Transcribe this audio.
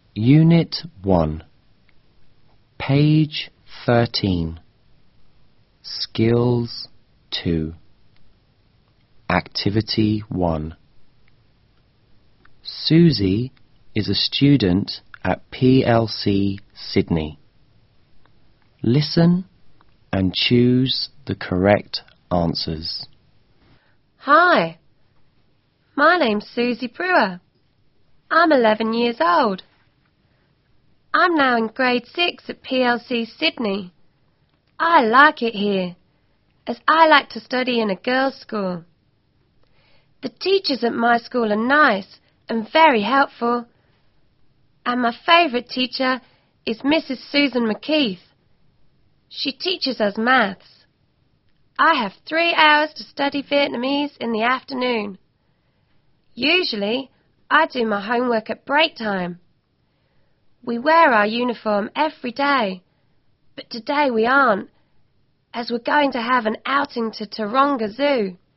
Unit 1, page 13, Skills 2, Activity 1. Susie is a student at PLC Sydney. Listen and choose the correct answers. Hi, my name's Susie Brewer. I'm 11 years old. I'm now in grade 6 at PLC Sydney. I like it here, as I like to study in a girls' school. The teachers at my school are nice and very helpful, and my favourite teacher is Mrs. Susan McKeith. She teaches us maths. I have 3 hours to study Vietnamese in the afternoon. Usually, I do my homework at break time. We wear our uniform every day, but today we aren't, as we're going to have an outing to Taronga Zoo.